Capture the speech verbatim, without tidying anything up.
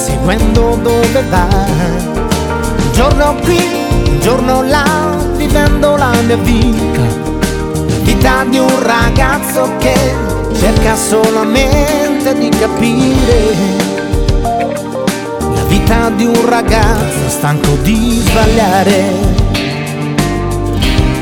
seguendo dove vai. Un giorno qui, un giorno là, vivendo la mia vita, la vita di un ragazzo che cerca solamente di capire, la vita di un ragazzo stanco di sbagliare.